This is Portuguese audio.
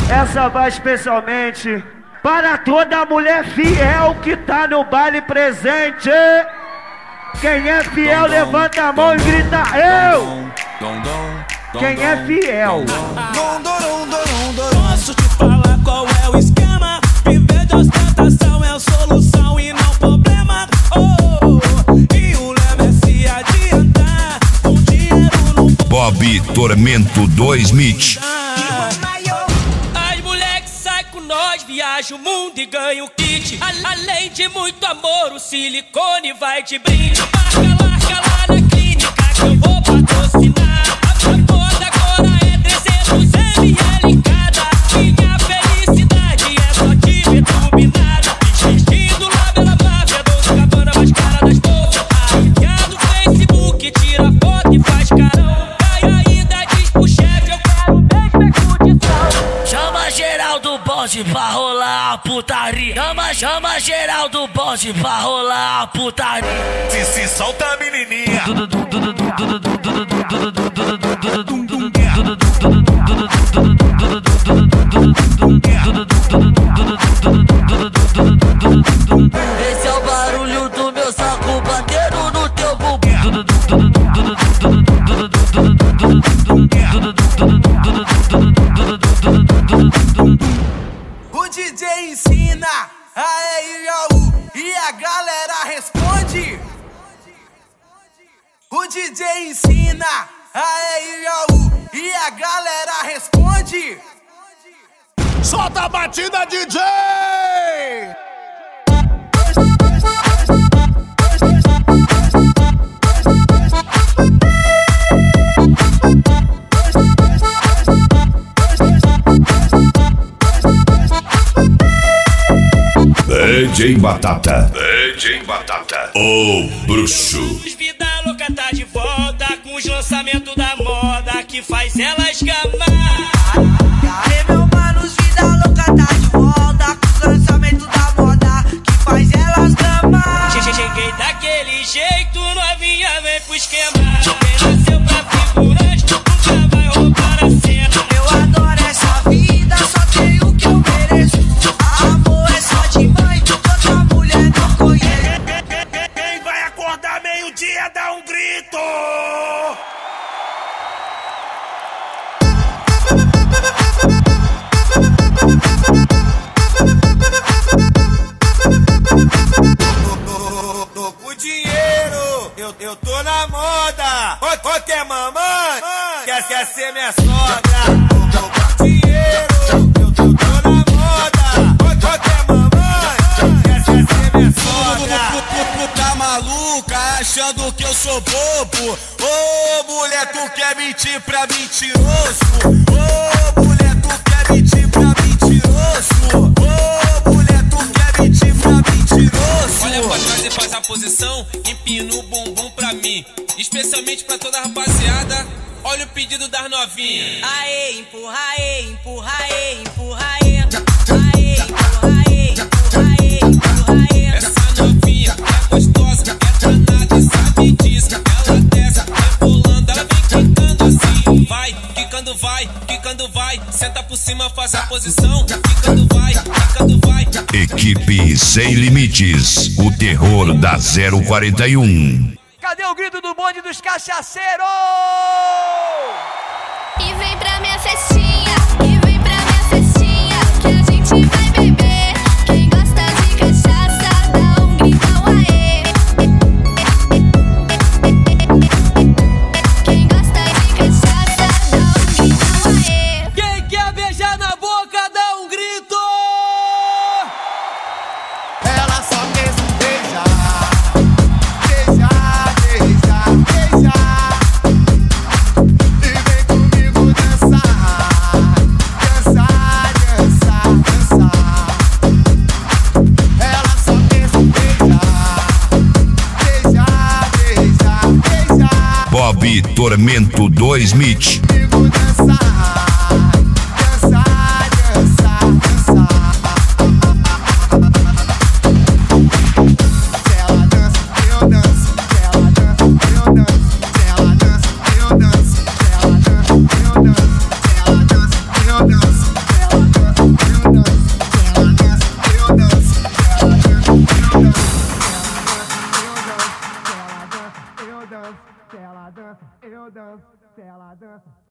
Essa vai especialmente para toda mulher fiel que tá no baile presente. Quem é fiel, levanta a mão e grita eu. Quem é fiel? Posso te falar qual é o esquema? Viver de ostentação é a solução e não problema. E o lema é se adiantar com dinheiro no bolso. Bob Tormento 2 Mitch. As moleques saem com nós, viaja o mundo e ganha o kit. Além de muito amor, o silicone vai de brinde. Marca lá na clínica que eu vou patrocinar. A foda agora é 300 ml cada. Minha felicidade é só te ver turbinada. Vestido lá pela máfia, Dolce Gabbana mais cara das bolsas. Arranhado no Facebook, tira foto e faz carão. Cai ainda diz pro chefe, eu quero mesmo é condição. Chama geral do bonde pra rolar a putaria. Chama geral do bonde pra rolar a putaria. Se solta a menininha. Esse é o barulho do meu saco batendo no teu bumbum. O DJ ensina a EIAU e a galera responde. O DJ ensina a EIAU e a galera responde. Solta a batida, DJ! DJ Batata. DJ Batata. O bruxo. Vida louca tá de volta com os lançamentos da moda que faz elas gamar. Aê, meu mano, vida louca tá de volta com os lançamentos da moda que faz elas gamar. Cheguei daquele jeito, novinha vem pro esquema. Quem nasceu pra figurante nunca vai roubar a cena. Eu adoro essa vida, só tenho o que eu mereço. Amor é só de mãe, toda mulher não conhece. Quem vai acordar meio-dia dá um grito! Tô com dinheiro, eu tô na moda. Ô, quer mamãe? Quer ser minha sogra? Tô com dinheiro, eu tô na moda. Ô, quer mamãe? Quer ser minha sogra? Tá maluca achando que eu sou bobo? Ô, mulher, tu quer mentir pra mentiroso? Ô, mulher, tu quer mentir pra mentiroso? Ô, mulher, tu quer mentir pra mentiroso? Olha pra trás e faz a posição, empina o bumbum pra mim. Especialmente pra toda a rapaziada, olha o pedido das novinhas. Aê, empurra, aê, empurra, aê, empurra, aê. Aê, empurra, aê, empurra, aê, empurra, aê. Essa novinha é gostosa, é danada e sabe disso. Ela desce, rebolando, ela vem quicando assim. Vai, quicando vai, senta por cima, faz a posição. Quicando vai, quicando vai. Equipe Sem Limites. O terror da 041. Cadê o grito do bonde dos cachaceiros? E vem pra minha festinha, e vem pra minha festinha, que a gente vai beber. Quem gosta de cachaça, dá um gritão aê. Quem gosta de cachaça, dá um gritão aê. Quem quer beijar na boca, dá um grito. Ela só pensa em beijar, beijar, beijar, beijar. E vem comigo dançar, dançar, dançar, dançar. Ela só pensa em beijar, beijar, beijar, beijar. Bob Tormento 2 Mitch. Comigo dançar, dançar, dançar, dançar. Se ela dança, eu danço. Se ela dança, eu danço. Se ela dança, eu danço. Se ela dança, eu danço. Se ela dança, eu danço. Se ela dança, se ela dança, eu danço, se ela dança.